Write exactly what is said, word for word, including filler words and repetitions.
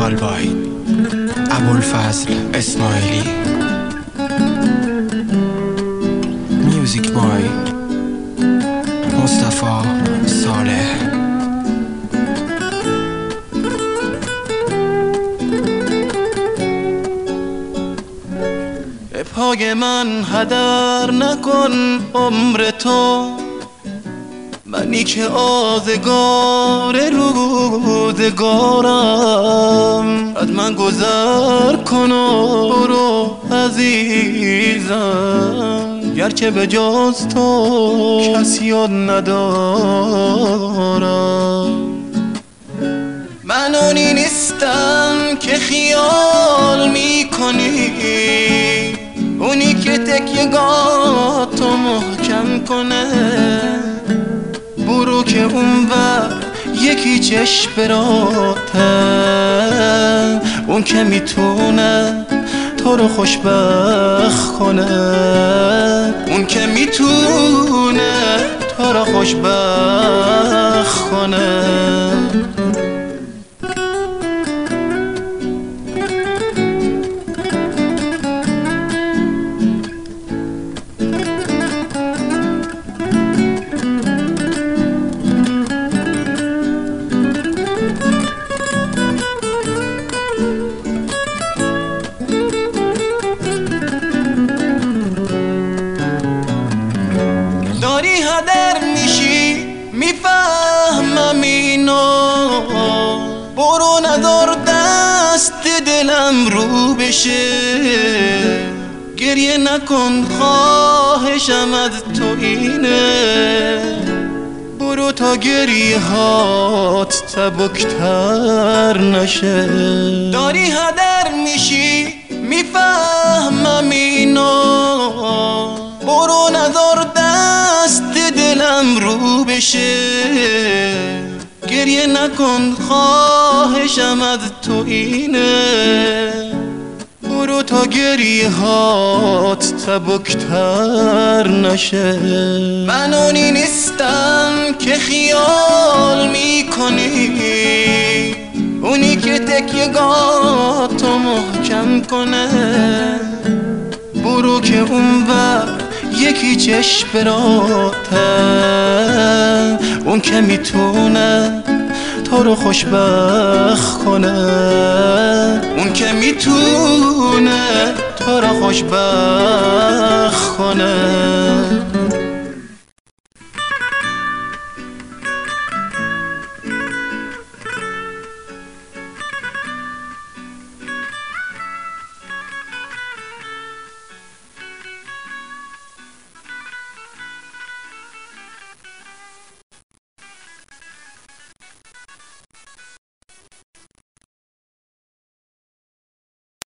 بای ابوالفضل اسماعیلی. میوزیک بای مصطفی صالح. به پای من هدر نکن عمر تو، منی که آزگار روزگارم. از من گذر کن و برو عزیزم، گرچه به جز تو کسی ندارم. من اونی نیستم که خیال میکنی، اونی که تکیه‌گاهتو محکم کنه. برو که اون بر یکی چشم براته، اون که میتونه تو رو خوشبخت کنه. اون که میتونه تو رو خوشبخت کنه. داری هدر میشی میفهمم اینو، برو نذار دست دلم رو بشه. گریه نکن خواهشم از تو اینه، برو تا گریه هات سبکتر نشه. داری هدر میشی میفهمم اینو، برو نذار دست دلم رو بشه. گریه نکن خواهشم از تو اینه، برو تا گریه هات سبکتر نشه. من اونی نیستم که خیال میکنی، اونی که تکیه‌گاهتو محکم کنه. برو که اون بر یکی چشم براته، اون که میتونه تو رو خوشبخت کنه. اون که میتونه تو رو خوشبخت کنه.